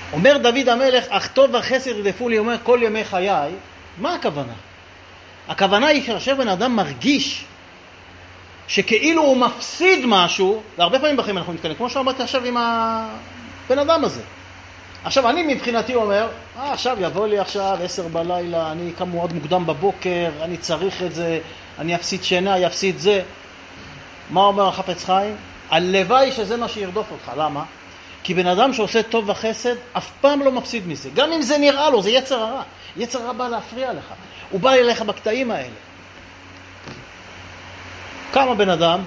אומר דוד המלך, אך טוב וחסד ירדפו לי, אומר כל ימי חיי. מה הכוונה? הכוונה היא כאשר בן אדם מרגיש שכאילו הוא מפסיד משהו, והרבה פעמים בחיים אנחנו מתקנים, כמו שאמרתי עכשיו עם הבן אדם הזה. עכשיו אני מבחינתי אומר, עכשיו יבוא לי עכשיו 10 בלילה, אני קם מאוד מוקדם בבוקר, אני צריך את זה, אני אפסיד שינה, יפסיד זה. מה אומר החפץ חיים? הלוואי שזה מה שירדוף אותך. למה? כי בן אדם שעושה טוב וחסד אף פעם לא מפסיד מזה. גם אם זה נראה לו, זה יצר הרע. יצר הרע בא להפריע לך. הוא בא אליך בקטעים האלה. קם הבן אדם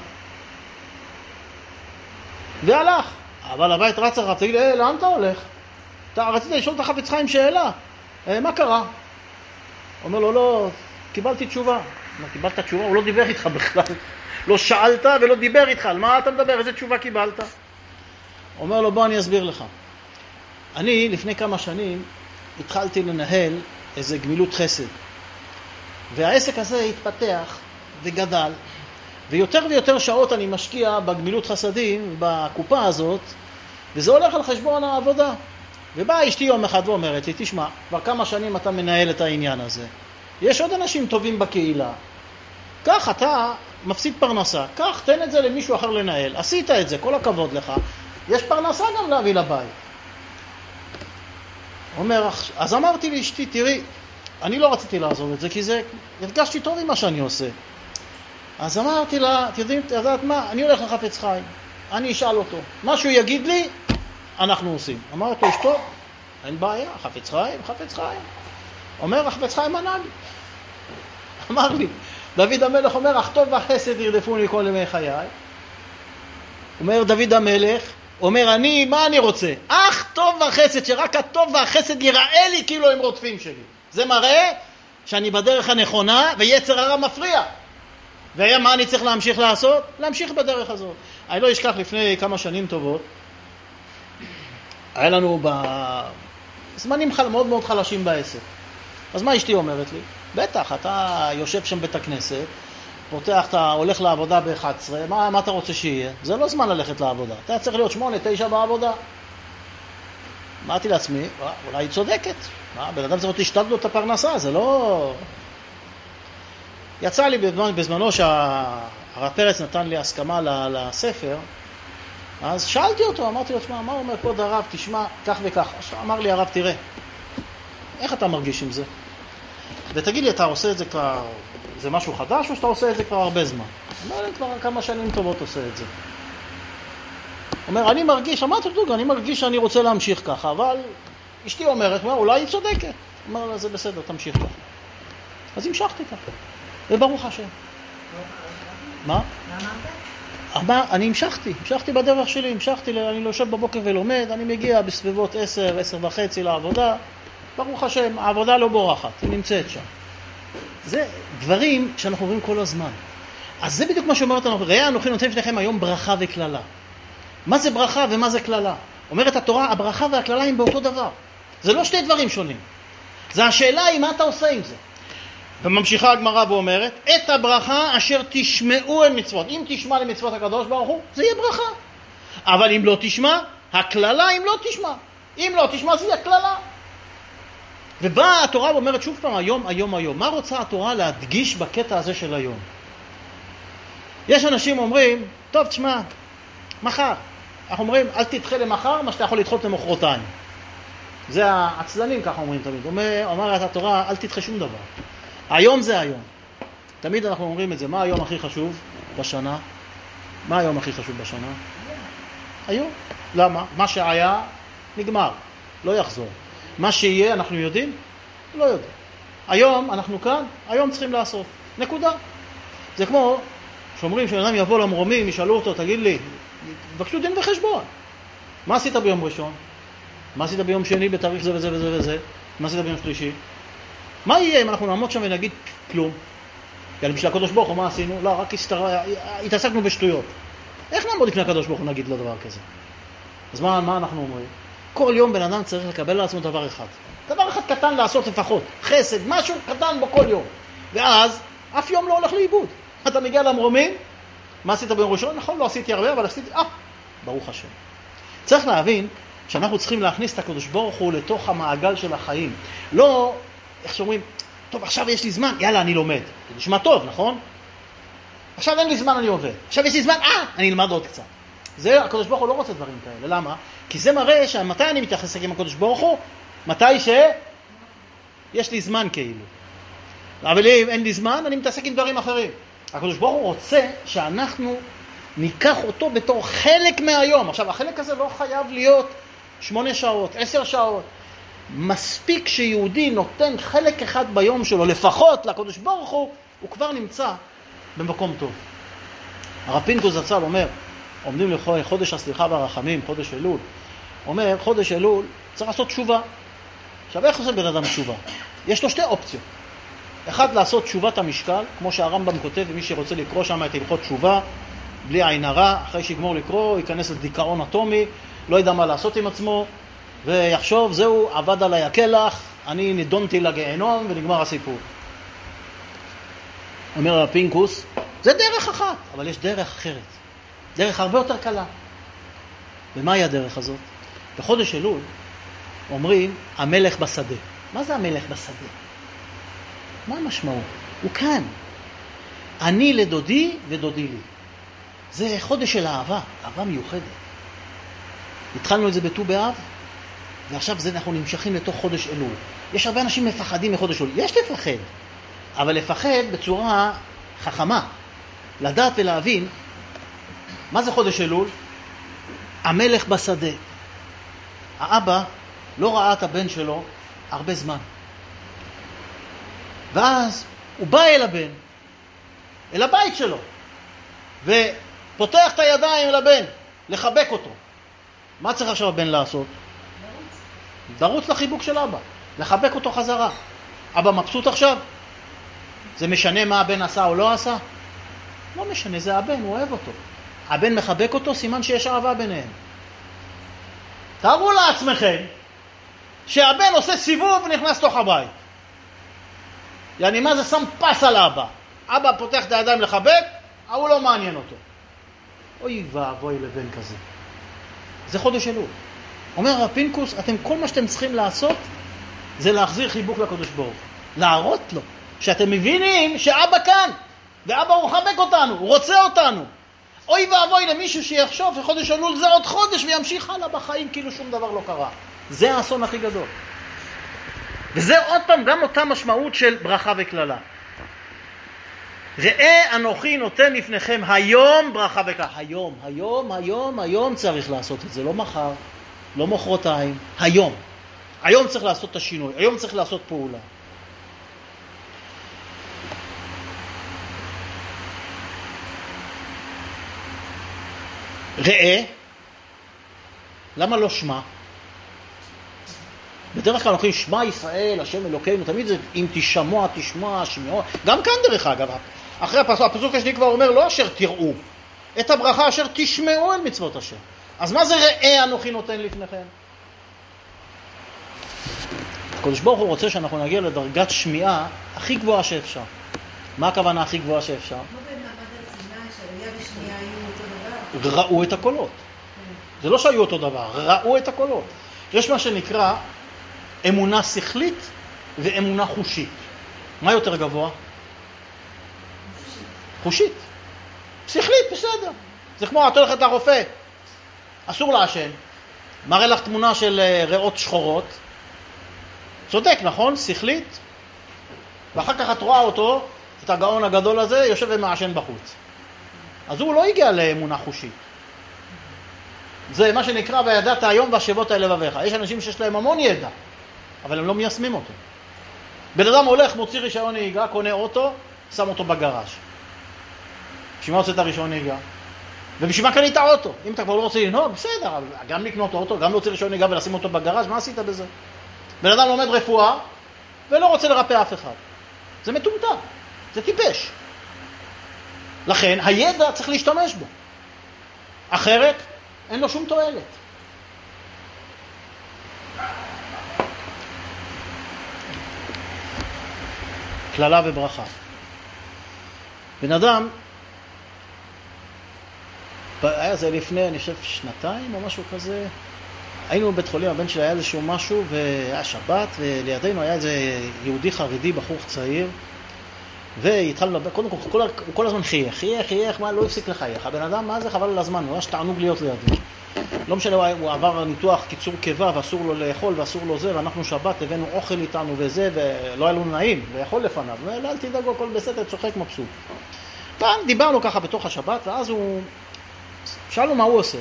והלך. אבל הבית רץ אחריו, תגיד, לאן אתה הולך? רצית לשאול את החפץ חיים שאלה. מה קרה? אומר לו, לא, קיבלתי תשובה. מה, קיבלת תשובה? הוא לא דיבר איתך בכלל. לא שאלת ולא דיבר איתך. על מה אתה מדבר? איזה תשובה קיבלת? אומר לו, בוא אני אסביר לך. אני לפני כמה שנים התחלתי לנהל איזה גמילות חסד. והעסק הזה התפתח וגדל. ויותר ויותר שעות אני משקיע בגמילות חסדים, בקופה הזאת, וזה הולך על חשבון העבודה. ובאה אשתי יום אחד ואומרת לי, תשמע, כבר כמה שנים אתה מנהל את העניין הזה. יש עוד אנשים טובים בקהילה. כך אתה מפסיד פרנסה. כך תן את זה למישהו אחר לנהל. עשית את זה, כל הכבוד לך. יש פרנסה גם להביא לבית. אומר, אז אמרתי לאשתי, תראי, אני לא רציתי לעזוב את זה, כי זה, הרגשתי טוב עם מה שאני עושה. אז אמרתי לה, יודעת מה, אני הולך לחפץ חיים. אני אשאל אותו. מה שהוא יגיד לי, אנחנו עושים. אמרת לו, אשתו, אין בעיה, חפץ חיים, חפץ חיים. אומר, חפץ חיים ענה לי. אמר לי, דוד המלך אומר, אך טוב וחסד ירדפוני כל ימי חיי. אומר דוד המלך, אומר, מה אני רוצה? אך טוב וחסד, שרק הטוב והחסד ייראה לי כאילו הם רודפים שלי. זה מראה שאני בדרך הנכונה ויצר הרע מפריע. ומה אני צריך להמשיך לעשות? להמשיך בדרך הזאת. אני לא אשכח לפני כמה שנים טובות, היה לנו בזמנים מאוד מאוד חלשים בעסק. אז מה אשתי אומרת לי? בטח, אתה יושב שם בית הכנסת, פותח, אתה הולך לעבודה ב-11, מה אתה רוצה שיהיה? זה לא זמן ללכת לעבודה. אתה צריך להיות 8-9 בעבודה. אמרתי לעצמי, אולי היא צודקת. בן אדם צריך להשתדל את הפרנסה, זה לא... יצא לי בזמנו שהרב פרץ נתן לי הסכמה לספר, אז שאלתי אותו, אמרתי לו, מה הוא אומר, כבוד הרב, תשמע, כך וכך. אמר לי הרב, תראה, איך אתה מרגיש עם זה? ותגיד לי, אתה עושה את זה כבר, זה משהו חדש, או שאתה עושה את זה כבר הרבה זמן? אמר לי, כבר כמה שנים טובות עושה את זה. אומר, אני מרגיש, אמרתי לו, אני מרגיש שאני רוצה להמשיך ככה, אבל אשתי אומרת, אולי היא צודקת. אומר לה, זה בסדר, תמשיך ככה. אז המשכתי ככה. וברוך השם. מה? אני המשכתי בדרך שלי, אני לא יושב בבוקר ולומד, אני מגיע בסביבות 10:30 לעבודה, ברוך השם, העבודה לא בורחת, היא נמצאת שם. זה דברים שאנחנו רואים כל הזמן. אז זה בדיוק מה שאומרת לנו, ראה אנוכי נותן לפניכם היום ברכה וכללה. מה זה ברכה ומה זה כללה? אומרת התורה, הברכה והכללה הם באותו דבר. זה לא שתי דברים שונים. זה השאלה היא מה אתה עושה עם זה. וממשיכה הגמרא ואומרת, את הברכה אשר תשמעו אל מצוות. אם תשמע למצוות הקדוש ברוך הוא, זה יהיה ברכה. אבל אם לא תשמע, הכללה אם לא תשמע. אם לא תשמע, זה יהיה כללה. ובאה התורה ואומרת שוב פעם, היום. מה רוצה התורה להדגיש בקטע הזה של היום? יש אנשים אומרים, טוב, תשמע, מחר. אנחנו אומרים, אל תדחה למחר מה שאתה יכול לדחות למחרתיים. זה העצלנים, ככה אומרים תמיד. אומרת התורה, אל תדחה שום דבר. היום זה היום. תמיד אנחנו אומרים את זה. מה היום הכי חשוב בשנה? מה היום הכי חשוב בשנה? היום. למה? מה שהיה נגמר. לא יחזור. מה שיהיה אנחנו יודעים? לא יודעים. היום אנחנו כאן, היום צריכים לעשות. נקודה. זה כמו שאומרים שאדם יבוא למרומים, ישאלו אותו, תגיד לי, בבקשו דין וחשבון. מה עשית ביום ראשון? מה עשית ביום שני בתאריך זה וזה וזה וזה? מה עשית ביום שלישי? מה יהיה אם אנחנו נעמוד שם ונגיד כלום? יאללה, בשביל הקדוש ברוך הוא מה עשינו? לא, רק התעסקנו בשטויות. איך נעמוד לפני הקדוש ברוך הוא נגיד לו דבר כזה? אז מה אנחנו אומרים? כל יום בן אדם צריך לקבל לעצמו דבר אחד. דבר אחד קטן לעשות לפחות. חסד, משהו קטן בו כל יום. ואז אף יום לא הולך לאיבוד. אתה מגיע למרומים, מה עשית ביום ראשון? נכון, לא עשיתי הרבה, אבל עשיתי, ברוך השם. צריך להבין שאנחנו צריכים להכניס את הקדוש ברוך הוא לתוך המעגל של החיים. לא, איך שאומרים, טוב, עכשיו יש לי זמן, יאללה, אני לומד. זה נשמע טוב, נכון? עכשיו אין לי זמן, אני עובד. עכשיו יש לי זמן, אני אלמד עוד קצת. זה, הקדוש ברוך הוא לא רוצה דברים כאלה. למה? כי זה מראה שמתי אני מתייחס עם הקדוש ברוך הוא? מתי יש לי זמן כאילו. אבל אם אין לי זמן, אני מתעסק עם דברים אחרים. הקדוש ברוך הוא רוצה שאנחנו ניקח אותו בתור חלק מהיום. עכשיו, החלק הזה לא חייב להיות 8 שעות, 10 שעות. מספיק שיהודי נותן חלק אחד ביום שלו, לפחות לקדוש ברוך הוא כבר נמצא במקום טוב. הרב פינקוס זצ"ל אומר, עומדים לחודש הסליחה והרחמים, חודש אלול. אומר, חודש אלול צריך לעשות תשובה. עכשיו, איך עושה בן אדם תשובה? יש לו 2 אופציות. אחד, לעשות תשובת המשקל, כמו שהרמב"ם כותב, ומי שרוצה לקרוא שם את הלכות תשובה, בלי עין הרע, אחרי שיגמור לקרוא, ייכנס לדיכאון אטומי, לא ידע מה לעשות עם עצמו, ויחשוב, זהו, עבד עליי הכלח, אני נידונתי לגיהנום, ונגמר הסיפור. אומר הפינקוס, זה דרך אחת, אבל יש דרך אחרת. דרך הרבה יותר קלה. ומהי הדרך הזאת? בחודש אלול אומרים, המלך בשדה. מה זה המלך בשדה? מה המשמעות? הוא כאן. אני לדודי ודודי לי. זה חודש של אהבה, אהבה מיוחדת. התחלנו את זה בט"ו באב, ועכשיו אנחנו נמשכים לתוך חודש אלול. יש הרבה אנשים מפחדים מחודש אלול. יש לפחד, אבל לפחד בצורה חכמה. לדעת ולהבין, מה זה חודש אלול? המלך בשדה. האבא לא ראה את הבן שלו הרבה זמן. ואז הוא בא אל הבן, אל הבית שלו, ופותח את הידיים אל הבן, לחבק אותו. מה צריך עכשיו הבן לעשות? דרוץ לחיבוק של אבא, לחבק אותו חזרה. אבא מבסוט עכשיו? זה משנה מה הבן עשה או לא עשה? לא משנה, זה הבן, הוא אוהב אותו. הבן מחבק אותו, סימן שיש אהבה ביניהם. תארו לעצמכם שהבן עושה סיבוב ונכנס תוך הבית. יעני, מה זה שם פס על אבא? אבא פותח את הידיים לחבק, הוא לא מעניין אותו. אוי ואבוי לבן כזה. זה חודש אלול. אומר הרב פינקוס, כל מה שאתם צריכים לעשות זה להחזיר חיבוק לקדוש ברוך. להראות לו שאתם מבינים שאבא כאן, ואבא הוא מחבק אותנו, הוא רוצה אותנו. אוי ואבוי למישהו שיחשוב שחודש אלול זה עוד חודש וימשיך הלאה בחיים כאילו שום דבר לא קרה. זה האסון הכי גדול. וזה עוד פעם גם אותה משמעות של ברכה וכללה. ראה אנוכי נותן לפניכם היום ברכה וכללה. היום צריך לעשות את זה, לא מחר, לא מחרתיים, היום. היום צריך לעשות את השינוי, היום צריך לעשות פעולה. ראה, למה לא שמע? בדרך כלל אנחנו אומרים, שמע ישראל, השם אלוקינו, תמיד זה אם תשמוע, שמיעו. גם כאן דרך אגב, אחרי הפסוק השני כבר אומר, לא אשר תראו, את הברכה אשר תשמעו אל מצוות השם. אז מה זה ראה אנוכי נותן לפניכם? הקדוש ברוך הוא רוצה שאנחנו נגיע לדרגת שמיעה הכי גבוהה שאפשר. מה הכוונה הכי גבוהה שאפשר? כמו במעמד הר סיני, שהראייה ושמיעה היו אותו דבר. ראו את הקולות. זה לא שהיו אותו דבר, ראו את הקולות. יש מה שנקרא אמונה שכלית ואמונה חושית. מה יותר גבוה? חושית. שכלית, בסדר. זה כמו, את הולכת לרופא, אסור לעשן. מראה לך תמונה של ריאות שחורות. צודק, נכון? שכלית. ואחר כך את רואה אותו, את הגאון הגדול הזה, יושב ומעשן בחוץ. אז הוא לא הגיע לאמונה חושית. זה מה שנקרא, וידעת היום והשבות אל לבביך. יש אנשים שיש להם המון ידע, אבל הם לא מיישמים אותו. בן אדם הולך, מוציא רישיון נהיגה, קונה אוטו, שם אותו בגראז'. בשביל מה עושה את הרישיון נהיגה? ובשביל מה קנית אוטו? אם אתה כבר לא רוצה לנהוג, בסדר, אבל גם לקנות אוטו, גם להוציא רישיון נהיגה ולשים אותו בגראז', מה עשית בזה? בן אדם לומד רפואה ולא רוצה לרפא אף אחד. זה מטומטם, זה טיפש. לכן הידע צריך להשתמש בו. אחרת אין לו שום תועלת. כללה וברכה. בן אדם, היה זה לפני, אני חושב, 2 או משהו כזה, היינו בבית חולים, הבן שלי היה איזשהו משהו, והיה שבת, ולידינו היה איזה יהודי חרדי, בחור צעיר, והתחלנו לדבר, קודם כל, הוא כל הזמן חייך, מה, לא הפסיק לחייך. הבן אדם, מה זה, חבל על הזמן, הוא היה שתענוג להיות לידי. לא משנה, הוא עבר ניתוח קיצור קיבה, ואסור לו לאכול, ואסור לו זה, ואנחנו שבת, הבאנו אוכל איתנו וזה, ולא היה לו נעים, ויכול לפניו. אל תדאגו, הכל בסדר, צוחק מבסוט. כאן דיברנו ככה בתוך השבת, ואז שאלנו מה הוא עושה.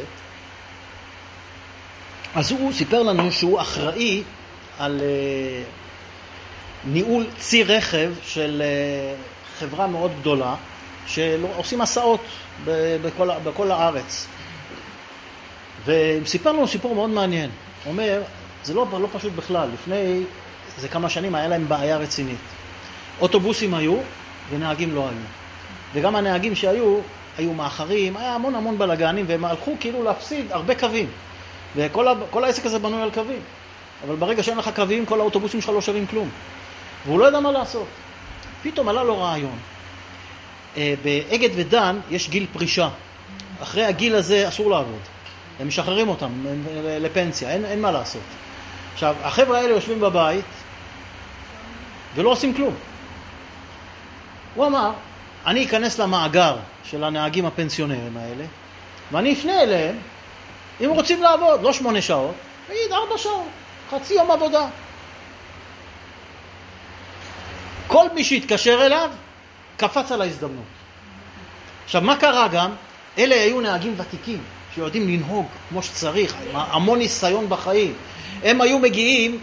אז הוא סיפר לנו שהוא אחראי על ניהול ציר רכב של חברה מאוד גדולה, שעושים מסעות בכל הארץ. וסיפר לנו סיפור מאוד מעניין. הוא אומר, זה לא פשוט בכלל. לפני זה כמה שנים היה להם בעיה רצינית. אוטובוסים היו ונהגים לא היו. וגם הנהגים שהיו, היו מאחרים, היה המון בלגנים, והם הלכו כאילו להפסיד הרבה קווים. וכל העסק הזה בנוי על קווים. אבל ברגע שאין לך קווים, כל האוטובוסים שלך לא שווים כלום. והוא לא ידע מה לעשות. פתאום עלה לו רעיון. באגד ודן יש גיל פרישה. אחרי הגיל הזה אסור לעבוד. הם משחררים אותם לפנסיה, אין מה לעשות. עכשיו, החבר'ה האלה יושבים בבית ולא עושים כלום. הוא אמר, אני אכנס למאגר של הנהגים הפנסיונרים האלה, ואני אפנה אליהם, אם רוצים לעבוד, לא 8 שעות, תגיד 4 שעות, חצי יום עבודה. כל מי שהתקשר אליו, קפץ על ההזדמנות. עכשיו, מה קרה גם? אלה היו נהגים ותיקים, שיודעים לנהוג כמו שצריך, המון ניסיון בחיים. הם היו מגיעים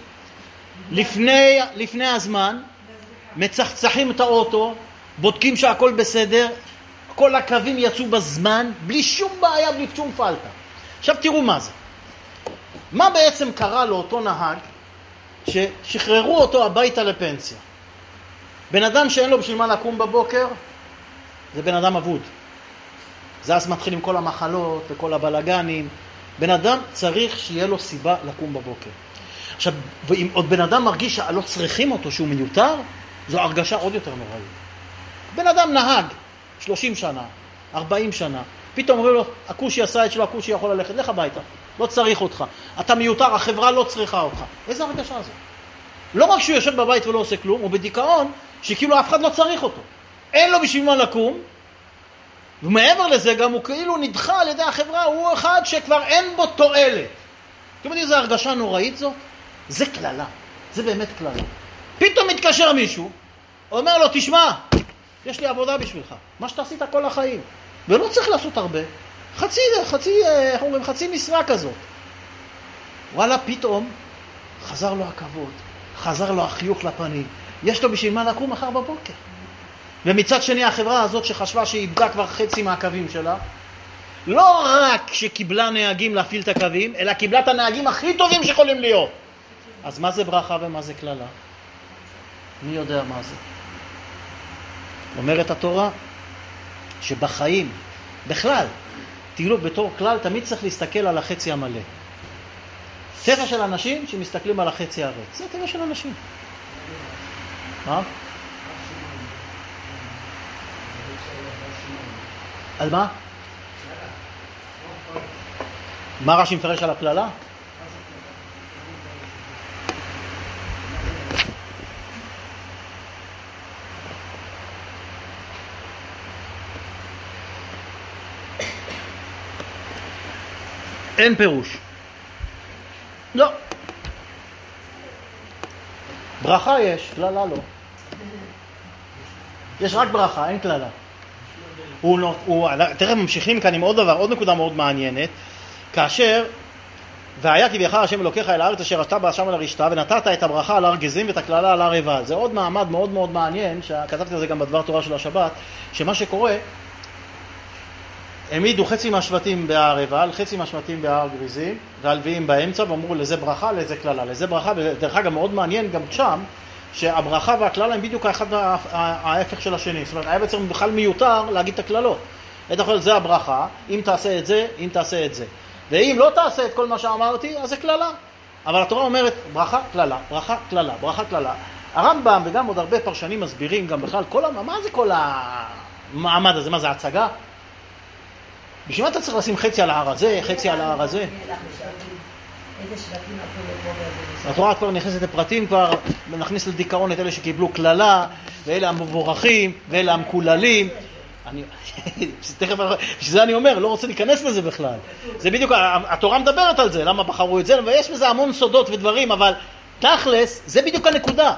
לפני הזמן, מצחצחים את האוטו, בודקים שהכל בסדר, כל הקווים יצאו בזמן, בלי שום בעיה, בלי שום פלטה. עכשיו תראו מה זה. מה בעצם קרה לאותו נהג ששחררו אותו הביתה לפנסיה? בן אדם שאין לו בשביל מה לקום בבוקר, זה בן אדם אבוד. זה אז מתחילים כל המחלות וכל הבלגנים. בן אדם צריך שיהיה לו סיבה לקום בבוקר. עכשיו, ואם עוד בן אדם מרגיש שלא צריכים אותו, שהוא מיותר, זו הרגשה עוד יותר נוראית. בן אדם נהג 30 שנה, 40 שנה, פתאום אומרים לו, הקושי עשה את שלו, הקושי יכול ללכת, לך הביתה, לא צריך אותך. אתה מיותר, החברה לא צריכה אותך. איזה הרגשה זו? לא רק שהוא יושב בבית ולא עושה כלום, הוא בדיכאון שכאילו אף אחד לא צריך אותו. אין לו בשביל מה לקום, ומעבר לזה גם הוא כאילו נדחה על ידי החברה, הוא אחד שכבר אין בו תועלת. אתם יודעים, זו הרגשה נוראית זו? זה כללה, זה באמת כללה. פתאום מתקשר מישהו, אומר לו, תשמע, יש לי עבודה בשבילך, מה שאתה עשית כל החיים. ולא צריך לעשות הרבה, חצי משרה כזאת. וואלה, פתאום חזר לו הכבוד, חזר לו החיוך לפנים, יש לו בשביל מה לקום מחר בבוקר. ומצד שני החברה הזאת שחשבה שהיא איבדה כבר חצי מהקווים שלה, לא רק שקיבלה נהגים להפעיל את הקווים, אלא קיבלה את הנהגים הכי טובים שיכולים להיות. אז מה זה ברכה ומה זה כללה? מי יודע מה זה? אומרת התורה שבחיים, בכלל, תראו בתור כלל, תמיד צריך להסתכל על החצי המלא. טבע של אנשים שמסתכלים על החצי הריק. זה טבע של אנשים. מה? על מה? מה רש"י מפרש על הכללה? אין פירוש. לא. ברכה יש, כללה לא. יש רק ברכה, אין כללה. תכף ממשיכים כאן עם עוד נקודה מאוד מעניינת, כאשר והיה כי ביחר השם אלוקיך אל הארץ אשר אתה בה שם על הרשתה ונתת את הברכה על הר גזים ואת הכללה על הר עיבל. זה עוד מעמד מאוד מאוד מעניין, שכתבתי את זה גם בדבר תורה של השבת, שמה שקורה, העמידו חצי מהשבטים בהר עיבל, חצי מהשבטים בהר גריזים, והלוויים באמצע, ואמרו לזה ברכה, לזה כללה, לזה ברכה. ודרך אגב מאוד מעניין גם שם, שהברכה והכללה הם בדיוק האחד ההפך של השני. זאת אומרת, היה בעצם בכלל מיותר להגיד את הכללות. את יכול, זה הברכה, אם תעשה את זה, אם תעשה את זה. ואם לא תעשה את כל מה שאמרתי, אז זה כללה. אבל התורה אומרת ברכה, כללה, ברכה, כללה, ברכה, כללה. הרמב"ם וגם עוד הרבה פרשנים מסבירים גם בכלל, מה זה כל המעמד הזה? מה זה הצגה? בשביל מה אתה צריך לשים חצי על ההר הזה, חצי על ההר הזה? איזה שבטים הלכו לפה ואיזה... התורה כבר נכנסת לפרטים, כבר נכניס לדיכאון את אלה שקיבלו כללה, ואלה המבורכים, ואלה המקוללים. שזה אני אומר, לא רוצה להיכנס לזה בכלל. זה בדיוק, התורה מדברת על זה, למה בחרו את זה, ויש בזה המון סודות ודברים, אבל תכלס, זה בדיוק הנקודה.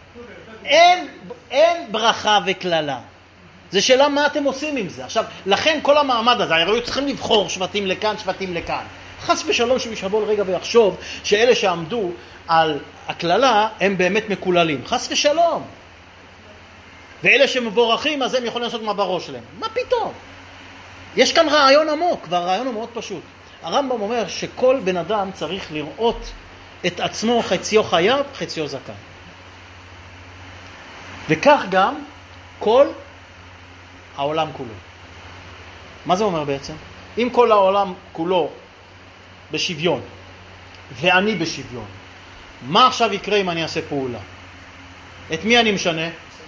אין ברכה וכללה. זה שאלה מה אתם עושים עם זה. עכשיו, לכן כל המעמד הזה, הרי צריכים לבחור שבטים לכאן, שבטים לכאן. חס ושלום שמשבול רגע ויחשוב שאלה שעמדו על הכללה הם באמת מקוללים. חס ושלום. ואלה שמבורכים, אז הם יכולים לעשות מה בראש שלהם. מה פתאום? יש כאן רעיון עמוק, והרעיון הוא מאוד פשוט. הרמב"ם אומר שכל בן אדם צריך לראות את עצמו חציו חייב, חציו זכאי. וכך גם כל העולם כולו. מה זה אומר בעצם? אם כל העולם כולו בשוויון, ואני בשוויון, מה עכשיו יקרה אם אני אעשה פעולה? את מי אני משנה?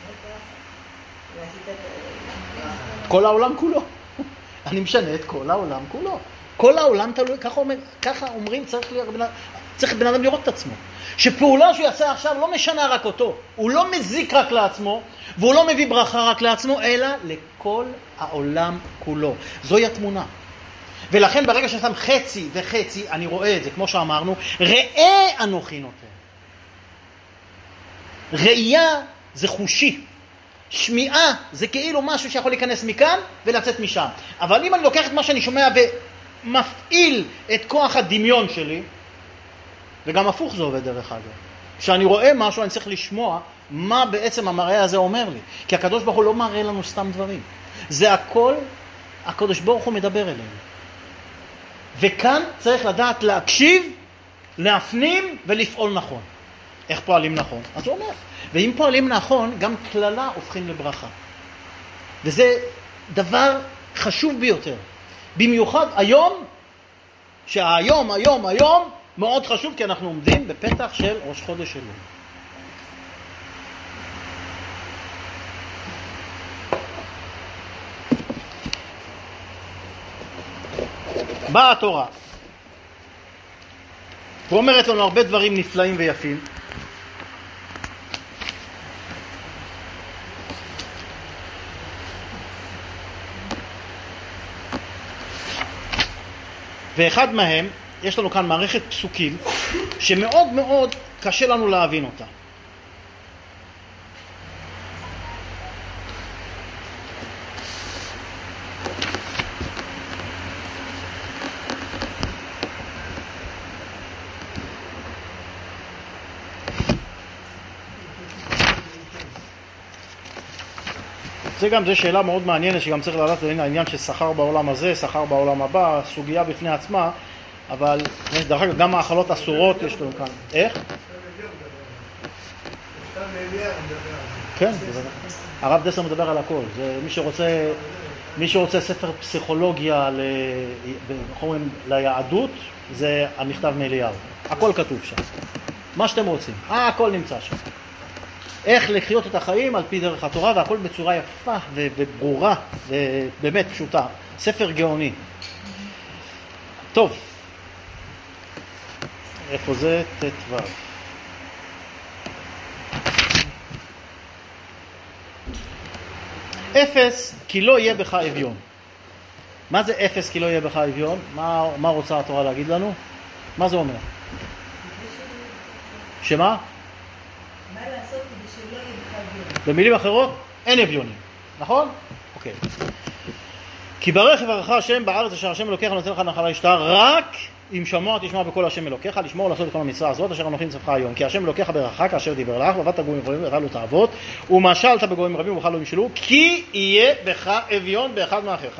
כל העולם כולו. אני משנה את כל העולם כולו. כל העולם תלוי, ככה אומרים, צריך בן אדם לראות את עצמו. שפעולה שהוא יעשה עכשיו לא משנה רק אותו. הוא לא מזיק רק לעצמו, והוא לא מביא ברכה רק לעצמו, אלא לכל העולם כולו. זוהי התמונה. ולכן ברגע שאני שם חצי וחצי, אני רואה את זה, כמו שאמרנו, ראה אנוכי נותן. ראייה זה חושי. שמיעה זה כאילו משהו שיכול להיכנס מכאן ולצאת משם. אבל אם אני לוקח את מה שאני שומע ומפעיל את כוח הדמיון שלי, וגם הפוך זה עובד דרך אגב. כשאני רואה משהו אני צריך לשמוע מה בעצם המראה הזה אומר לי. כי הקדוש ברוך הוא לא מראה לנו סתם דברים. זה הכל, הקדוש ברוך הוא מדבר אלינו. וכאן צריך לדעת להקשיב, להפנים ולפעול נכון. איך פועלים נכון? אז הוא אומר, ואם פועלים נכון, גם כללה הופכים לברכה. וזה דבר חשוב ביותר. במיוחד היום, שהיום מאוד חשוב, כי אנחנו עומדים בפתח של ראש חודש אלול. באה התורה ואומרת לנו הרבה דברים נפלאים ויפים. ואחד מהם, יש לנו כאן מערכת פסוקים שמאוד מאוד קשה לנו להבין אותה. זה שאלה מאוד מעניינת שגם צריך לדעת העניין של שכר בעולם הזה, שכר בעולם הבא, סוגיה בפני עצמה, אבל דרך אגב גם האכלות אסורות יש לנו כאן. איך? כן, הרב דסר מדבר על הכל. זה מי שרוצה ספר פסיכולוגיה ליהדות, זה המכתב מאליהו. הכל כתוב שם. מה שאתם רוצים. הכל נמצא שם. איך לחיות את החיים על פי דרך התורה, והכל בצורה יפה וברורה ובאמת פשוטה. ספר גאוני. טוב. איפה זה? תתווה. אפס כי לא יהיה בך אביון. מה זה אפס כי לא יהיה בך אביון? מה רוצה התורה להגיד לנו? מה זה אומר? שמה? מה לעשות כדי שלא יהיה בך אביון? במילים אחרות, אין אביונים. נכון? אוקיי. כי ברך יברך השם בארץ אשר השם אלוקיך נותן לך נחלה ישתה, רק אם שמוע תשמע בקול השם אלוקיך, לשמור לעשות את כל המצווה הזאת אשר אנוכי מצווך היום. כי השם אלוקיך ברכך כאשר דיבר לך, ועבדת גויים רבים ואתה לא תעבוד, ומשלת בגויים רבים ובך לא ימשלו, כי יהיה בך אביון באחד מאחיך.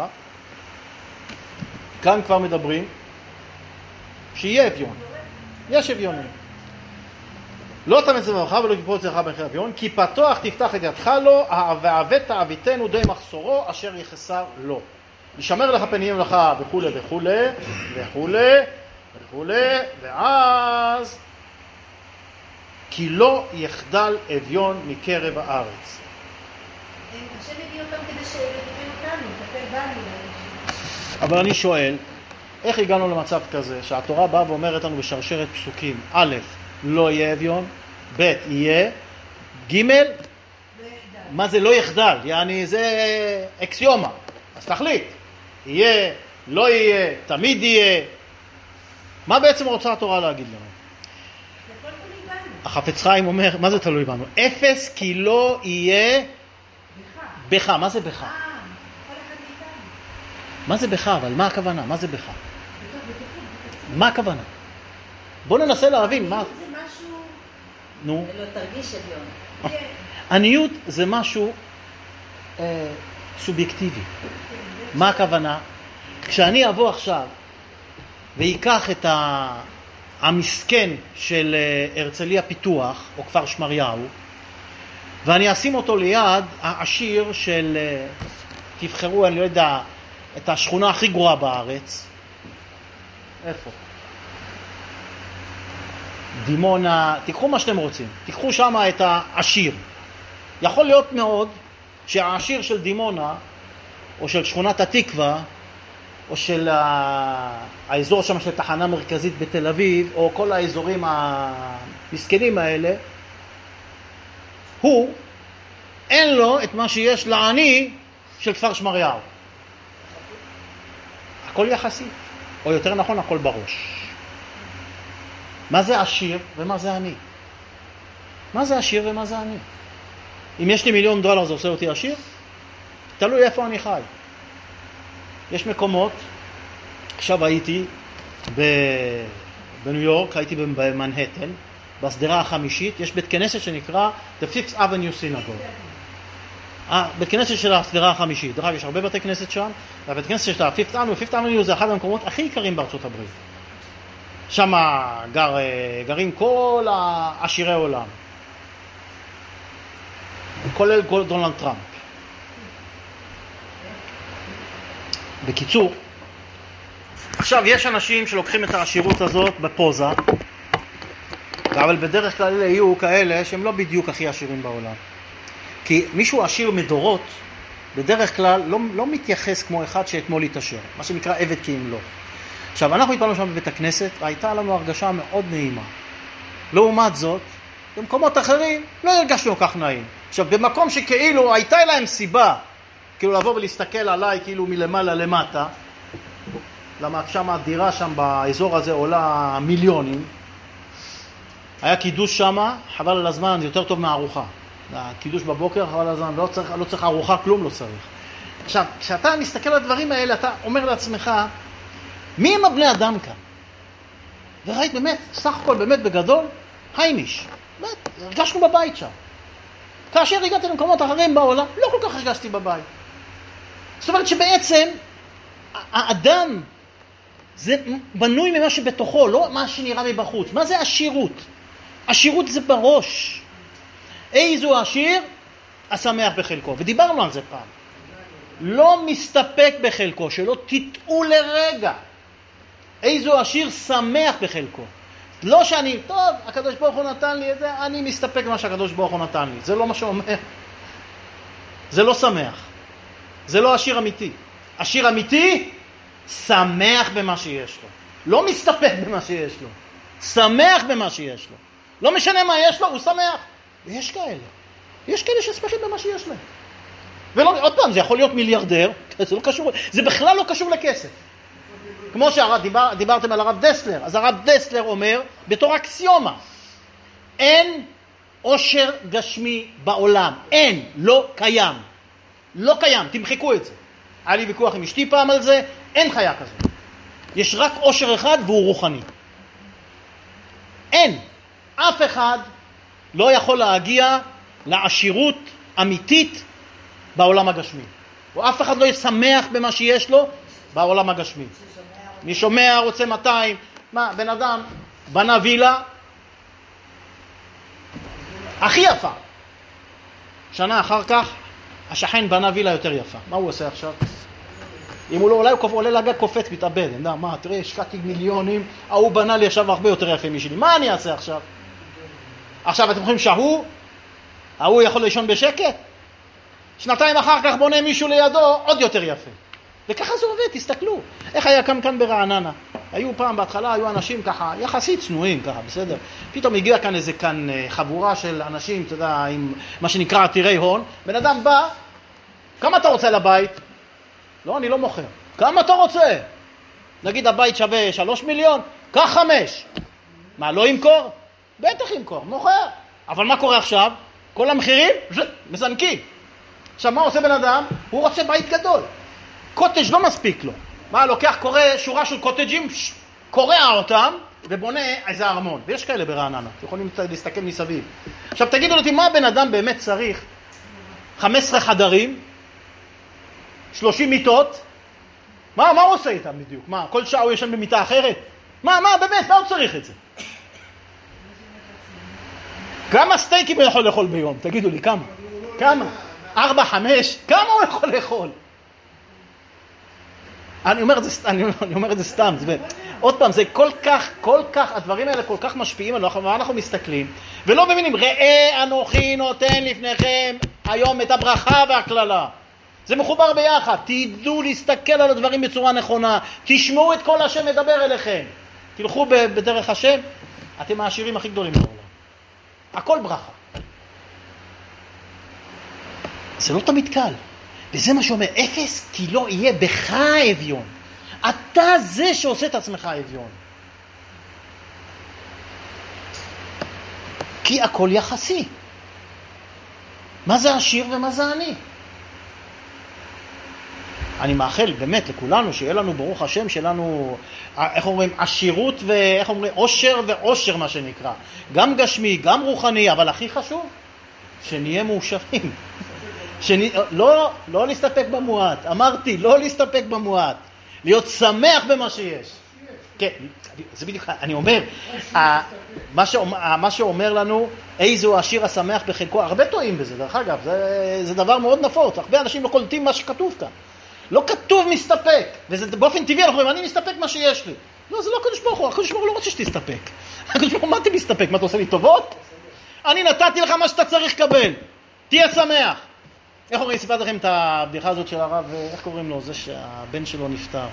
כאן כבר מדברים שיהיה אביון. יש אביונים. לא תמצא בך ולא תיפול אצלך בנך אביון, כי פתוח תפתח את ידך לו, והעבדת עביתנו די מחסורו אשר יחסר לו. ישמר לך פנים לך וכו' וכו' וכו' וכו', ואז כי לא יחדל אביון מקרב הארץ. השם הביא אותם כדי שיתקן אותנו, יטפל בנו. אבל אני שואל, איך הגענו למצב כזה שהתורה באה ואומרת לנו בשרשרת פסוקים, א', לא יהיה אביון, ב', יהיה, ג', מה זה לא יחדל? יעני זה אקסיומה, אז תחליט, יהיה, לא יהיה, תמיד יהיה. מה בעצם רוצה התורה להגיד לנו? החפץ חיים אומר, מה זה תלוי בנו? אפס כי לא יהיה בך. מה זה בך? מה זה בך? אבל מה הכוונה? מה זה בך? מה הכוונה? בוא ננסה להבין מה... זה משהו... נו. לא תרגיש אביון. עניות זה משהו סובייקטיבי. מה הכוונה? כשאני אבוא עכשיו ויקח את המסכן של הרצליה פיתוח או כפר שמריהו ואני אשים אותו ליד העשיר של, תבחרו, אני לא יודע, את השכונה הכי גרועה בארץ. איפה? דימונה, תיקחו מה שאתם רוצים, תיקחו שם את העשיר. יכול להיות מאוד שהעשיר של דימונה או של שכונת התקווה או של האזור שם של תחנה מרכזית בתל אביב או כל האזורים המסכנים האלה, הוא אין לו את מה שיש לעני של כפר שמריהו. הכל יחסי, או יותר נכון הכל בראש. מה זה עשיר ומה זה עני? מה זה עשיר ומה זה עני? אם יש לי $1,000,000 זה עושה אותי עשיר? תלוי איפה אני חי. יש מקומות, עכשיו הייתי בניו יורק, הייתי במנהטן, בסדרה החמישית, יש בית כנסת שנקרא The Fifth Avenue Synagogue. בית כנסת של הסדרה החמישית, דרך אגב יש הרבה בתי כנסת שם, והבית כנסת של Fifth Avenue זה אחד המקומות הכי יקרים בארצות הברית. שם גרים כל העשירי עולם, כולל דונלד טראמפ. בקיצור, עכשיו יש אנשים שלוקחים את העשירות הזאת בפוזה, אבל בדרך כלל יהיו כאלה שהם לא בדיוק הכי עשירים בעולם. כי מישהו עשיר מדורות, בדרך כלל לא מתייחס כמו אחד שאתמול התעשר, מה שנקרא עבד כי אם לא. עכשיו, אנחנו התפעלנו שם בבית הכנסת, והייתה לנו הרגשה מאוד נעימה. לעומת זאת, במקומות אחרים לא הרגשנו כך נעים. עכשיו, במקום שכאילו הייתה להם סיבה, כאילו לבוא ולהסתכל עליי כאילו מלמעלה למטה, למה שם הדירה שם באזור הזה עולה מיליונים, היה קידוש שם, חבל על הזמן, זה יותר טוב מהארוחה. קידוש בבוקר, חבל על הזמן, לא צריך ארוחה, כלום לא צריך. עכשיו, כשאתה מסתכל על הדברים האלה, אתה אומר לעצמך, מי הם הבני אדם כאן? וראית באמת, סך הכל באמת בגדול, היימיש. באמת, הרגשנו בבית שם. כאשר הגעתי למקומות אחרים בעולם, לא כל כך הרגשתי בבית. זאת אומרת שבעצם, האדם, זה בנוי ממה שבתוכו, לא מה שנראה מבחוץ. מה זה עשירות? עשירות זה בראש. איזו עשיר? השמח בחלקו. ודיברנו על זה פעם. לא מסתפק בחלקו, שלא תטעו לרגע. איזו עשיר שמח בחלקו. לא שאני, טוב, הקדוש ברוך הוא נתן לי את זה, אני מסתפק במה שהקדוש ברוך הוא נתן לי. זה לא מה שאומר. זה לא שמח. זה לא עשיר אמיתי. עשיר אמיתי, שמח במה שיש לו. לא מסתפק במה שיש לו. שמח במה שיש לו. לא משנה מה יש לו, הוא שמח. ויש כאלה. יש כאלה ששמחים במה שיש להם. ולא, עוד פעם, זה יכול להיות מיליארדר, זה לא קשור, זה בכלל לא קשור לכסף. כמו שדיברתם על הרב דסלר, אז הרב דסלר אומר, בתור אקסיומה, אין עושר גשמי בעולם. אין, לא קיים. לא קיים, תמחקו את זה. היה לי ויכוח עם אשתי פעם על זה, אין חיה כזאת. יש רק עושר אחד והוא רוחני. אין. אף אחד לא יכול להגיע לעשירות אמיתית בעולם הגשמי. או אף אחד לא ישמח במה שיש לו בעולם הגשמי. מי שומע רוצה 200. מה, בן אדם בנה וילה הכי יפה. שנה אחר כך השכן בנה וילה יותר יפה. מה הוא עושה עכשיו? אם הוא לא, אולי הוא עולה לגג קופץ, מתאבד. אני יודע, מה, תראה, השקעתי מיליונים, הוא בנה לי עכשיו הרבה יותר יפה משלי. מה אני אעשה עכשיו? עכשיו אתם חושבים שההוא יכול לישון בשקט? 2 אחר כך בונה מישהו לידו עוד יותר יפה. וככה זה עובד, תסתכלו. איך היה כאן ברעננה? היו פעם בהתחלה, היו אנשים ככה, יחסית צנועים ככה, בסדר? פתאום הגיע כאן איזה כאן חבורה של אנשים, אתה יודע, עם מה שנקרא עתירי הון. בן אדם בא, כמה אתה רוצה לבית? לא, אני לא מוכר. כמה אתה רוצה? נגיד הבית שווה 3 מיליון, קח 5. מה, לא ימכור? בטח ימכור, מוכר. אבל מה קורה עכשיו? כל המחירים מזנקים. עכשיו, מה עושה בן אדם? הוא רוצה בית גדול. קוטג' לא מספיק לו. מה, לוקח, קורא שורה של קוטג'ים, קורע אותם, ובונה איזה ארמון. ויש כאלה ברעננה, אתם יכולים להסתכל מסביב. עכשיו, תגידו לי, מה בן אדם באמת צריך? 15 חדרים, 30 מיטות, מה הוא עושה איתם בדיוק? מה, כל שעה הוא ישן במיטה אחרת? מה, באמת, מה הוא צריך את זה? כמה סטייקים הוא יכול לאכול ביום? תגידו לי, כמה? כמה? 4, 5? כמה הוא יכול לאכול? אני אומר את זה סתם. עוד פעם, זה כל כך, הדברים האלה כל כך משפיעים עלינו, ואנחנו מסתכלים, ולא מבינים, ראה אנוכי נותן לפניכם היום את הברכה והכללה. זה מחובר ביחד. תדעו להסתכל על הדברים בצורה נכונה, תשמעו את כל השם מדבר אליכם. תלכו בדרך השם, אתם העשירים הכי גדולים בעולם. הכל ברכה. זה לא תמיד קל. וזה מה שאומר, אפס כי לא יהיה בך אביון. אתה זה שעושה את עצמך אביון. כי הכל יחסי. מה זה עשיר ומה זה עני? אני מאחל באמת לכולנו שיהיה לנו ברוך השם, שלנו, איך אומרים, עשירות ואיך אומרים, עושר ועושר מה שנקרא. גם גשמי, גם רוחני, אבל הכי חשוב, שנהיה מאושרים. לא להסתפק במועט. אמרתי, לא להסתפק במועט. להיות שמח במה שיש. כן, זה בדיוק, אני אומר, מה שאומר לנו, איזו עשיר השמח בחלקו, הרבה טועים בזה, דרך אגב, זה דבר מאוד נפוץ. הרבה אנשים לא קולטים מה שכתוב כאן. לא כתוב מסתפק, וזה באופן טבעי, אנחנו אומרים, אני מסתפק מה שיש לי. לא, זה לא הקדוש ברוך הוא, הקדוש ברוך הוא לא רוצה שתסתפק. הקדוש ברוך הוא, מה אתה מסתפק? מה אתה עושה לי טובות? אני נתתי לך מה שאתה צריך לקבל. תהיה שמח. איך אומרים, סיפרתי לכם את הבדיחה הזאת של הרב, איך קוראים לו? זה שהבן שלו נפטר.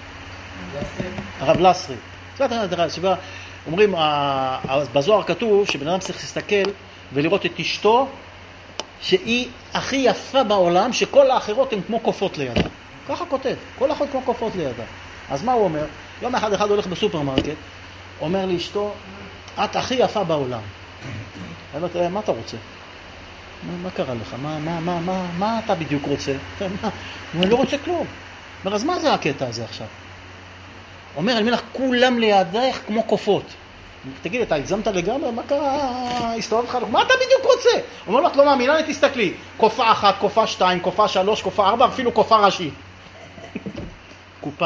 הרב לסרי. סיפרתי לכם את הבדיחה, אומרים, בזוהר כתוב שבן אדם צריך להסתכל ולראות את אשתו, שהיא הכי יפה בעולם, שכל האחרות הן כמו קופות לידה. ככה כותב, כל האחרות כמו קופות לידה. אז מה הוא אומר? יום אחד הולך בסופרמרקט, אומר לאשתו, את הכי יפה בעולם. מה אתה רוצה? מה קרה לך? מה אתה בדיוק רוצה? הוא לא רוצה כלום. אומר, אז מה זה הקטע הזה עכשיו? אומר, אני מלך, כולם לידך כמו קופות. תגיד, אתה הגזמת לגמרי? מה קרה? הסתובב לך? מה אתה בדיוק רוצה? אומר לך, לא מאמינה, תסתכלי. קופה 1, קופה 2, קופה 3, קופה 4, אפילו קופה ראשית. קופה.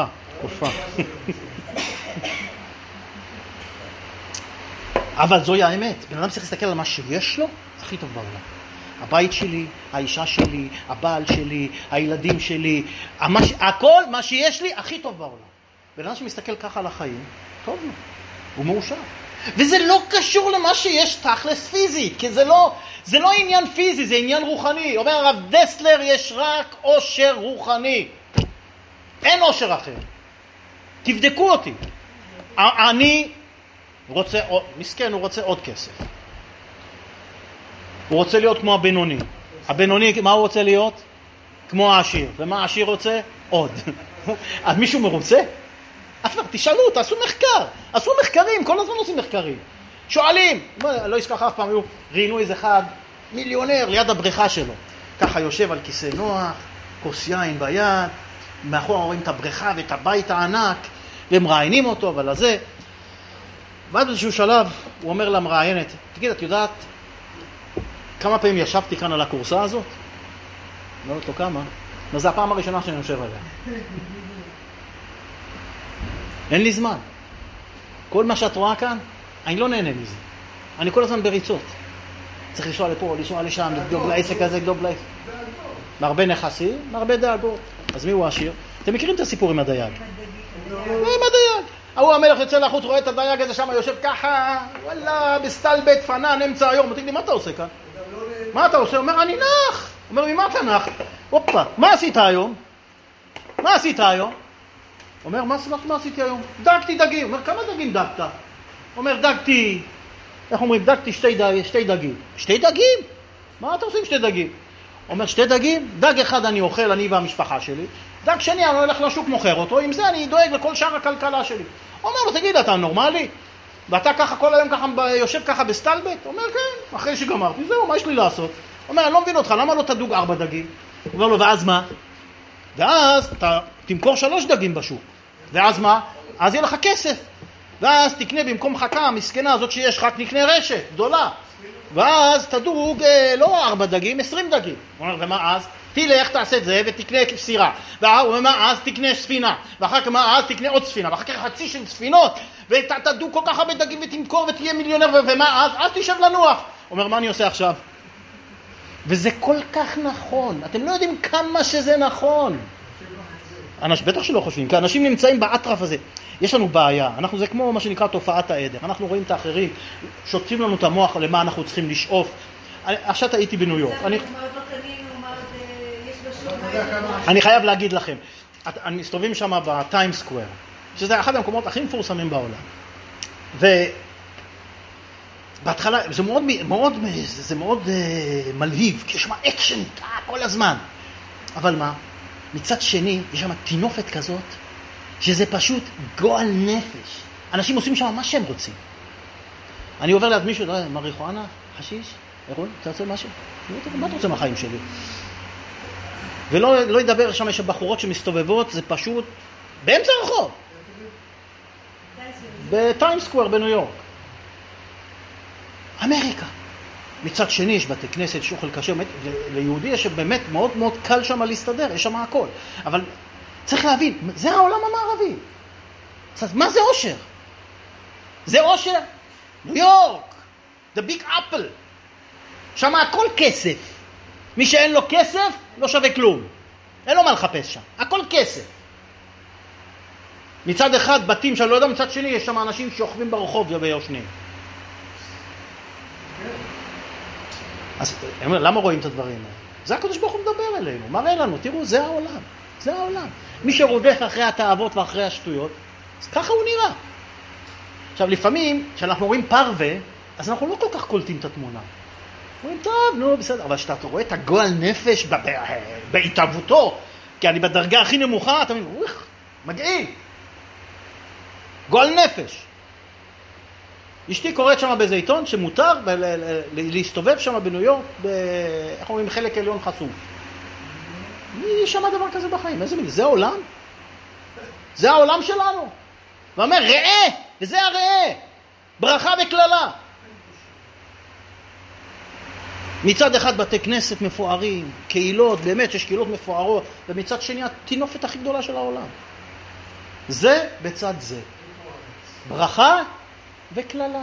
אבל זוהי האמת. בן אדם צריך להסתכל על מה שיש לו, הכי טוב בעולם. הבית שלי, האישה שלי, הבעל שלי, הילדים שלי, הכל מה שיש לי, הכי טוב בעולם. בן אדם שמסתכל ככה על החיים, טוב לו. הוא מאושר. וזה לא קשור למה שיש תכלס פיזית, כי זה לא עניין פיזי, זה עניין רוחני. אומר הרב דסלר, יש רק עושר רוחני. אין עושר אחר. תבדקו אותי. אני רוצה, מסכן, הוא רוצה עוד כסף. הוא רוצה להיות כמו הבינוני. הבינוני, מה הוא רוצה להיות? כמו העשיר. ומה העשיר רוצה? עוד. אז מישהו מרוצה? תשאלו, תעשו מחקר. עשו מחקרים, כל הזמן עושים מחקרים. שואלים, לא ישכח אף פעם, ראינו איזה אחד, מיליונר ליד הבריכה שלו. ככה יושב על כיסא נוח, כוס יין ביד, מאחור רואים את הבריכה ואת הבית הענק, והם ראיינים אותו, אבל הזה. ועד באיזשהו שלב, הוא אומר למראיינת, תגיד, את יודעת, כמה פעמים ישבתי כאן על הקורסה הזאת? לא יודעת לו כמה. זה הפעם הראשונה שאני יושב עליה. אין לי זמן. כל מה שאת רואה כאן, אני לא נהנה מזה. אני כל הזמן בריצות. צריך לשאול לפה, לשאול לשם, לדאוג לעסק הזה, לדאוג לעסק. מהרבה נכסים, מהרבה דאגות. אז מי הוא העשיר? אתם מכירים את הסיפור עם הדייג? עם הדייג. הוא המלך יוצא לחוץ, רואה את הדייג הזה שם, יושב ככה, וואלה, בסטלבט, פנן, אמצע היום. תגיד לי, מה אתה עושה כאן? מה אתה עושה? אומר, אני נח. אומר, ממה אתה נח? הופה, מה עשית היום? מה עשית היום? אומר, מה עשיתי היום? דגתי דגים. אומר, כמה דגים דגת? אומר, דגתי, איך אומרים? דגתי שתי דגים. שתי דגים? מה אתה עושים שתי דגים? אומר, שתי דגים? דג אחד אני אוכל, אני והמשפחה שלי. דג שני אני הולך לשוק מוכר אותו, עם זה אני דואג לכל שאר הכלכלה שלי. אומר לו, תגיד, אתה נורמלי? ואתה ככה כל היום ככה יושב ככה בסטלבט? אומר, כן, אחרי שגמרתי, זהו, מה יש לי לעשות? אומר, אני לא מבין אותך, למה לא תדוג 4 דגים? אומר לו, ואז מה? ואז אתה תמכור 3 דגים בשוק. ואז מה? אז יהיה לך כסף. ואז תקנה במקום חכה המסכנה הזאת שיש לך, נקנה רשת גדולה. ואז תדוג לא 4 דגים, 20 דגים. הוא אומר, ומה אז? תלך, תעשה את זה ותקנה סירה. ומה אז? תקנה ספינה. ואחר כך מה אז? תקנה עוד ספינה. ואחר כך חצי של ספינות. ותדוג כל כך הרבה דגים ותמכור ותהיה מיליונר. ומה אז? אז תשב לנוח. הוא אומר, מה אני עושה עכשיו? וזה כל כך נכון. אתם לא יודעים כמה שזה נכון. בטח שלא חושבים, כי אנשים נמצאים באטרף הזה. יש לנו בעיה, זה כמו מה שנקרא תופעת העדר. אנחנו רואים את האחרים, שוטפים לנו את המוח למה אנחנו צריכים לשאוף. עכשיו הייתי בניו יורק. אני חייב להגיד לכם, אני מסתובבים שם בטיים סקוואר, שזה אחד המקומות הכי מפורסמים בעולם. ובהתחלה זה מאוד מלהיב, כי יש שם אקשן כל הזמן. אבל מה? מצד שני, יש שם תינופת כזאת, שזה פשוט גועל נפש. אנשים עושים שם מה שהם רוצים. אני עובר ליד מישהו, מריחואנה, חשיש, אירון, אתה רוצה משהו? מה אתה רוצה מהחיים שלי? ולא ידבר שם, יש בחורות שמסתובבות, זה פשוט באמצע הרחוב. בטיים סקוואר בניו יורק. אמריקה. מצד שני יש בתי כנסת, יש אוכל קשה, ליהודי יש באמת מאוד מאוד קל שם להסתדר, יש שם הכל. אבל צריך להבין, זה העולם המערבי. מה זה אושר? זה אושר? ניו יורק, the big apple. שם הכל כסף. מי שאין לו כסף לא שווה כלום. אין לו מה לחפש שם, הכל כסף. מצד אחד בתים שאני לא יודע, מצד שני יש שם אנשים שוכבים ברחוב ויושנים. אז למה רואים את הדברים האלה? זה הקדוש ברוך הוא מדבר אלינו, מראה לנו, תראו, זה העולם, זה העולם. מי שרודף אחרי התאוות ואחרי השטויות, אז ככה הוא נראה. עכשיו, לפעמים, כשאנחנו רואים פרווה, אז אנחנו לא כל כך קולטים את התמונה. אומרים, טוב, נו, בסדר, אבל כשאתה רואה את הגועל נפש בהתאבותו, כי אני בדרגה הכי נמוכה, אתה אומר, מגעיל. גועל נפש. אשתי קוראת שם באיזה עיתון שמותר להסתובב שם בניו יורק, איך אומרים, חלק עליון חשוף. מי שמע דבר כזה בחיים? איזה מיני? זה העולם? זה העולם שלנו. ואומר, ראה, וזה הראה. ברכה וכללה. מצד אחד בתי כנסת מפוארים, קהילות, באמת יש קהילות מפוארות, ומצד שני התינופת הכי גדולה של העולם. זה בצד זה. ברכה וכללה.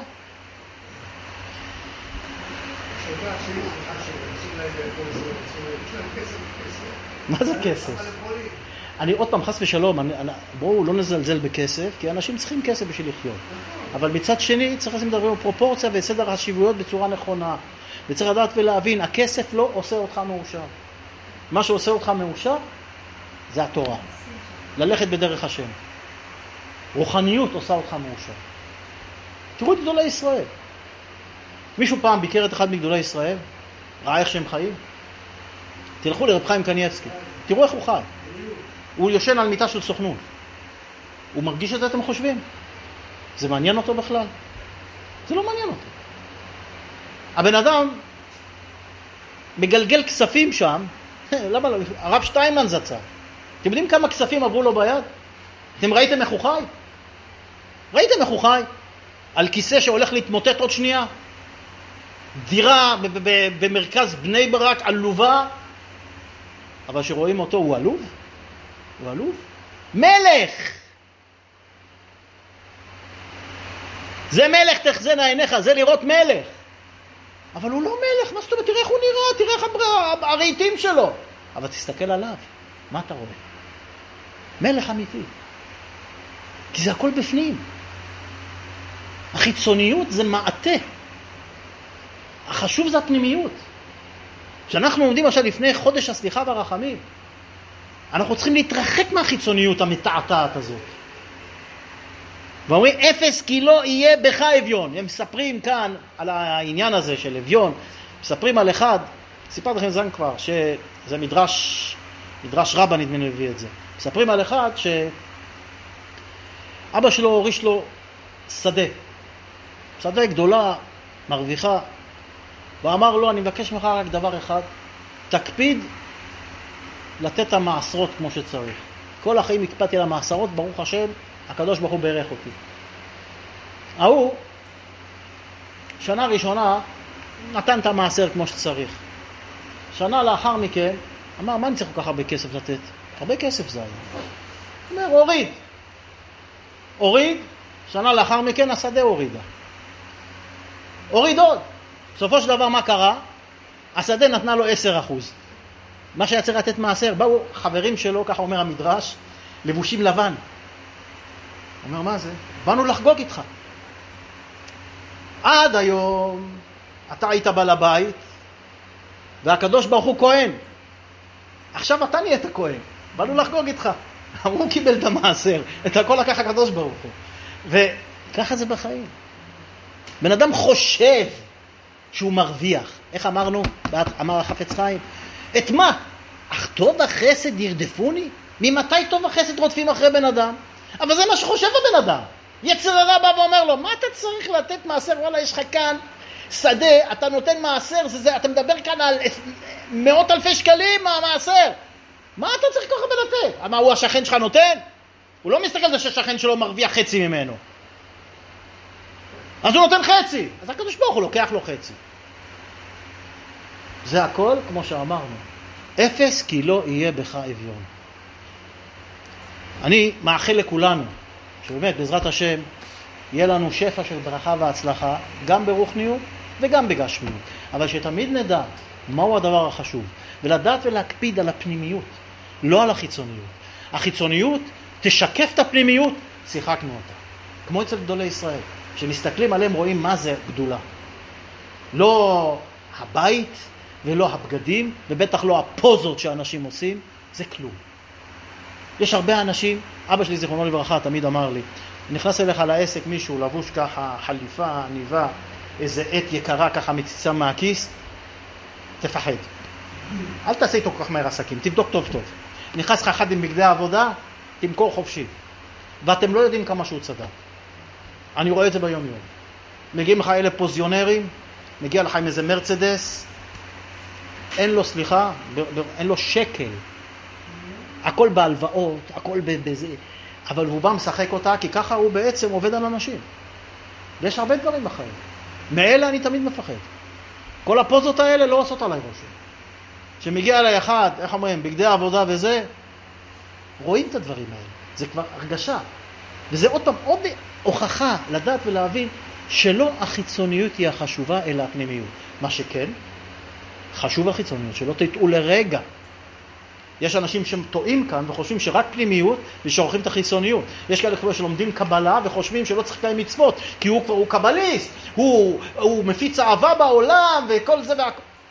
מה זה כסף? אני עוד פעם, חס ושלום, בואו לא נזלזל בכסף, כי אנשים צריכים כסף בשביל לחיות. אבל מצד שני צריך לשים דברים בפרופורציה וסדר החשיבויות בצורה נכונה. וצריך לדעת ולהבין, הכסף לא עושה אותך מאושר. מה שעושה אותך מאושר זה התורה. ללכת בדרך השם. רוחניות עושה אותך מאושר. תראו את גדולי ישראל. מישהו פעם ביקר את אחד מגדולי ישראל? ראה איך שהם חיים? תלכו לרב חיים קניאבסקי. תראו איך הוא חי. הוא יושן על מיטה של סוכנות. הוא מרגיש את זה, אתם חושבים? זה מעניין אותו בכלל? זה לא מעניין אותו. הבן אדם מגלגל כספים שם. למה לא? הרב שטיינמן זצה. אתם יודעים כמה כספים עברו לו ביד? אתם ראיתם איך הוא חי? ראיתם איך הוא חי? על כיסא שהולך להתמוטט עוד שנייה? דירה במרכז בני ברק, עלובה. אבל שרואים אותו, הוא עלוב? הוא עלוב? מלך! זה מלך תחזנה עיניך, זה לראות מלך. אבל הוא לא מלך, מה זאת אומרת? תראה איך הוא נראה, תראה איך הרהיטים שלו. אבל תסתכל עליו, מה אתה רואה? מלך אמיתי. כי זה הכל בפנים. החיצוניות זה מעטה. החשוב זה הפנימיות. כשאנחנו עומדים עכשיו לפני חודש הסליחה והרחמים, אנחנו צריכים להתרחק מהחיצוניות המתעתעת הזאת. ואומרים, אפס כי לא יהיה בך אביון. הם מספרים כאן על העניין הזה של אביון, מספרים על אחד, סיפרתי לכם זמן כבר, שזה מדרש רבא נדמה לי הביא את זה. מספרים על אחד שאבא שלו הוריש לו שדה גדולה, מרוויחה, ואמר לו, אני מבקש ממך רק דבר אחד, תקפיד לתת את המעשרות כמו שצריך. כל החיים הקפדתי על המעשרות, ברוך השם, הקדוש ברוך הוא ברך אותי. ההוא, שנה ראשונה, נתן את המעשר כמו שצריך. שנה לאחר מכן, אמר, מה אני צריך כל כך הרבה כסף לתת? הרבה כסף זה היה. אומר, הוריד, שנה לאחר מכן השדה הוריד עוד. בסופו של דבר מה קרה? השדה נתנה לו 10%. מה שהיה צריך לתת מעשר, באו חברים שלו, ככה אומר המדרש, לבושים לבן. אומר, מה זה? באנו לחגוג איתך. עד היום אתה היית בעל הבית, והקדוש ברוך הוא כהן. עכשיו אתה נהיית כהן. באנו לחגוג איתך. הוא קיבל את המעשר, את הכל לקח הקדוש ברוך הוא. וככה זה בחיים. בן אדם חושב שהוא מרוויח. איך אמרנו? אמר החפץ חיים. את מה? אך טוב החסד ירדפוני? ממתי טוב החסד רודפים אחרי בן אדם? אבל זה מה שחושב הבן אדם. יצר הרע בא ואומר לו, מה אתה צריך לתת מעשר? וואלה, יש לך כאן שדה, אתה נותן מעשר, אתה מדבר כאן על מאות אלפי שקלים מהמעשר. מה אתה צריך ככה בלתת? מה, הוא השכן שלך נותן? הוא לא מסתכל על זה שהשכן שלו מרוויח חצי ממנו. אז הוא נותן חצי. אז הקדוש ברוך הוא לוקח לו חצי. זה הכל כמו שאמרנו. אפס כי לא יהיה בך אביון. אני מאחל לכולנו, שבאמת בעזרת השם יהיה לנו שפע של ברכה והצלחה, גם ברוחניות וגם בגשמיות. אבל שתמיד נדע מהו הדבר החשוב, ולדעת ולהקפיד על הפנימיות, לא על החיצוניות. החיצוניות תשקף את הפנימיות, שיחקנו אותה. כמו אצל גדולי ישראל, שמסתכלים עליהם רואים מה זה גדולה. לא הבית ולא הבגדים, ובטח לא הפוזות שאנשים עושים, זה כלום. יש הרבה אנשים, אבא שלי זיכרונו לברכה תמיד אמר לי, נכנס אליך לעסק מישהו לבוש ככה חליפה, עניבה, איזה עת יקרה ככה מציצה מהכיס, תפחד. אל תעשה איתו כל כך מהר עסקים, תבדוק טוב טוב. נכנס לך אחד עם בגדי העבודה, תמכור חופשי. ואתם לא יודעים כמה שהוא צדק. אני רואה את זה ביום יום. מגיעים לך אלה פוזיונרים, מגיע לך עם איזה מרצדס, אין לו סליחה, אין לו שקל. הכל בהלוואות, הכל בזה. אבל הוא בא משחק אותה, כי ככה הוא בעצם עובד על אנשים. ויש הרבה דברים בחיים. מאלה אני תמיד מפחד. כל הפוזות האלה לא עושות עליי רושם. שמגיע אליי אחד, איך אומרים, בגדי העבודה וזה, רואים את הדברים האלה. זה כבר הרגשה. וזה עוד פעם, עוד הוכחה לדעת ולהבין שלא החיצוניות היא החשובה, אלא הפנימיות. מה שכן, חשוב החיצוניות, שלא תטעו לרגע. יש אנשים שטועים כאן וחושבים שרק פנימיות ושורכים את החיצוניות. יש כאלה כמו שלומדים קבלה וחושבים שלא צריך לקיים מצוות, כי הוא קבליסט, הוא מפיץ אהבה בעולם וכל זה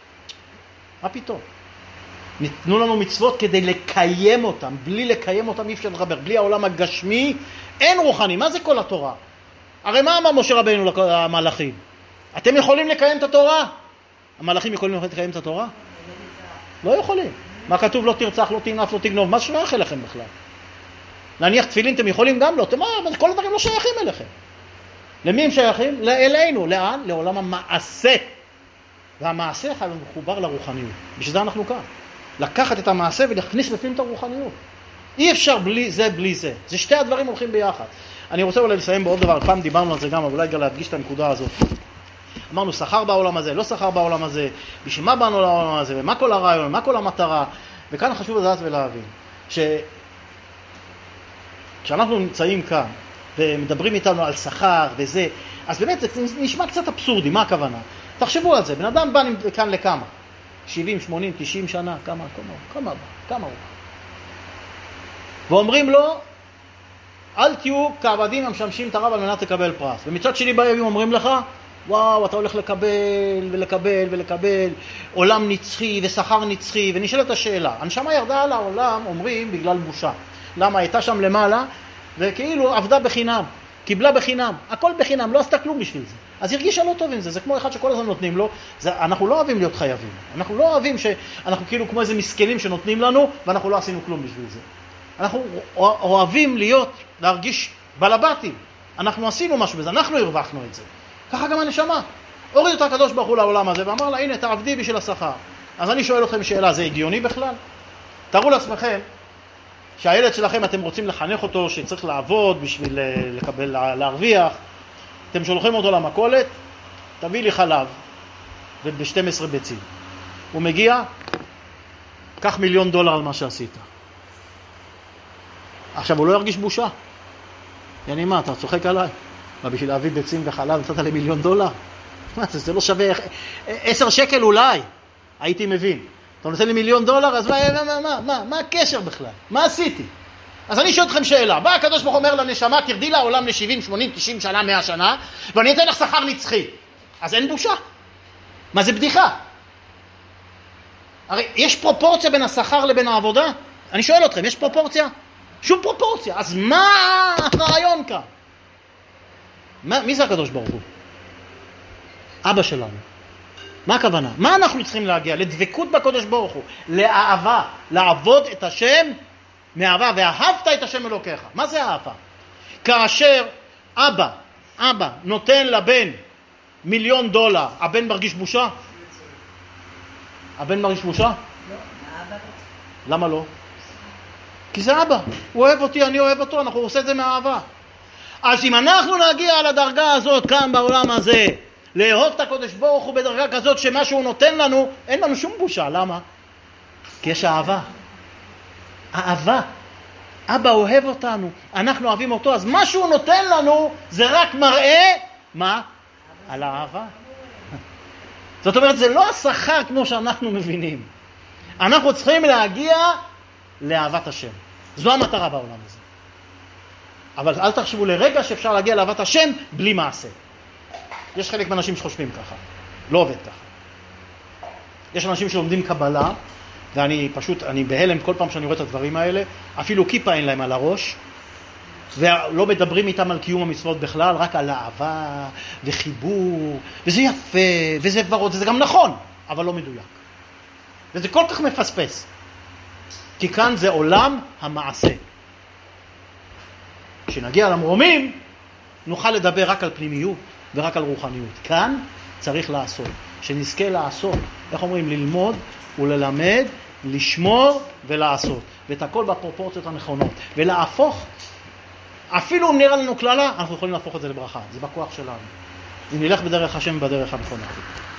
מה פתאום? ניתנו לנו מצוות כדי לקיים אותם, בלי לקיים אותם אי אפשר לחבר, בלי העולם הגשמי אין רוחני. מה זה כל התורה? הרי מה אמר משה רבינו למלאכים? אתם יכולים לקיים את התורה? המלאכים יכולים לקיים את התורה? לא יכולים. מה כתוב? לא תרצח, לא תנאף, לא תגנוב, מה שייך אליכם בכלל? להניח תפילין אתם יכולים גם לא, כל הדברים לא שייכים אליכם. למי הם שייכים? אלינו. לאן? לעולם המעשה. והמעשה חייב מחובר לרוחניות. בשביל זה אנחנו כאן. לקחת את המעשה ולהכניס בפנים את הרוחניות. אי אפשר בלי זה, בלי זה. זה שתי הדברים הולכים ביחד. אני רוצה אולי לסיים בעוד דבר, פעם דיברנו על זה גם, אבל אולי גם להדגיש את הנקודה הזאת. אמרנו, שכר בעולם הזה, לא שכר בעולם הזה, בשביל מה באנו לעולם הזה, ומה כל הרעיון, מה כל המטרה. וכאן חשוב לדעת ולהבין, כשאנחנו נמצאים כאן, ומדברים איתנו על שכר וזה, אז באמת זה נשמע קצת אבסורדי, מה הכוונה? תחשבו על זה, בן אדם בא כאן לכמה? 70, 80, 90 שנה, כמה הוא? ואומרים לו, אל תהיו כעבדים המשמשים את הרב על מנת לקבל פרס. ומצד שני באים אומרים לך, וואו, אתה הולך לקבל ולקבל ולקבל, עולם נצחי ושכר נצחי, ונשאלת השאלה, הנשמה ירדה על העולם, אומרים, בגלל בושה. למה? הייתה שם למעלה, וכאילו עבדה בחינם, קיבלה בחינם, הכל בחינם, לא עשתה כלום בשביל זה. אז הרגישה לא טוב עם זה, זה כמו אחד שכל הזמן נותנים לו, אנחנו לא אוהבים להיות חייבים, אנחנו לא אוהבים שאנחנו כאילו כמו איזה מסכנים שנותנים לנו, ואנחנו לא עשינו כלום בשביל זה. אנחנו אוהבים להרגיש בלבטים, אנחנו עשינו משהו בזה, אנחנו הרווחנו את זה. ככה גם הנשמה. הוריד אותה הקדוש ברוך הוא לעולם הזה, ואמר לה, הנה, תעבדי בשביל השכר. אז אני שואל אתכם שאלה, זה הגיוני בכלל? תראו לעצמכם, שהילד שלכם, אתם רוצים לחנך אותו, שצריך לעבוד בשביל להרוויח, אתם שולחים אותו למכולת, תביא לי חלב, וב-12 ביצים. הוא מגיע, קח $1,000,000 על מה שעשית. עכשיו, הוא לא ירגיש בושה. יעני מה, אתה צוחק עליי? מה, בשביל להביא ביצים וחלב, נתת לי $1,000,000? מה, זה לא שווה 10 שקל אולי, הייתי מבין. אתה נותן לי $1,000,000, אז מה הקשר בכלל? מה עשיתי? אז אני שואל אתכם שאלה, בא הקדוש ברוך הוא אומר לנשמה, תרדי לעולם ל-70, 80, 90 שנה, 100 שנה, ואני אתן לך שכר נצחי. אז אין בושה. מה זה בדיחה? הרי יש פרופורציה בין השכר לבין העבודה? אני שואל אתכם, יש פרופורציה? שום פרופורציה. אז מה הרעיון כאן? מי זה הקדוש ברוך הוא? אבא שלנו. מה הכוונה? מה אנחנו צריכים להגיע? לדבקות בקדוש ברוך הוא, לאהבה, לעבוד את השם מאהבה, ואהבת את השם אלוקיך. מה זה אהבה? כאשר אבא נותן לבן $1,000,000, הבן מרגיש בושה? הבן מרגיש בושה? לא, האבא לא. למה לא? כי זה אבא, הוא אוהב אותי, אני אוהב אותו, אנחנו עושים את זה מאהבה. אז אם אנחנו נגיע לדרגה הזאת כאן בעולם הזה, לאהוב את הקדוש ברוך הוא בדרגה כזאת שמה שהוא נותן לנו, אין לנו שום בושה. למה? כי יש אהבה. אהבה. אבא אוהב אותנו, אנחנו אוהבים אותו, אז מה שהוא נותן לנו זה רק מראה, מה? על האהבה. זאת אומרת, זה לא השכר כמו שאנחנו מבינים. אנחנו צריכים להגיע לאהבת השם. זו המטרה בעולם הזה. אבל אל תחשבו לרגע שאפשר להגיע לאהבת השם בלי מעשה. יש חלק מהאנשים שחושבים ככה. לא עובד ככה. יש אנשים שלומדים קבלה, ואני בהלם כל פעם שאני רואה את הדברים האלה, אפילו כיפה אין להם על הראש, ולא מדברים איתם על קיום המצוות בכלל, רק על אהבה וחיבור, וזה יפה, וזה ורוד, וזה גם נכון, אבל לא מדויק. וזה כל כך מפספס. כי כאן זה עולם המעשה. כשנגיע למרומים, נוכל לדבר רק על פנימיות ורק על רוחניות. כאן צריך לעשות. שנזכה לעשות. איך אומרים? ללמוד וללמד, לשמור ולעשות. ואת הכל בפרופורציות הנכונות. ולהפוך, אפילו אם נראה לנו כללה, אנחנו יכולים להפוך את זה לברכה. זה בכוח שלנו. אם נלך בדרך השם בדרך הנכונה.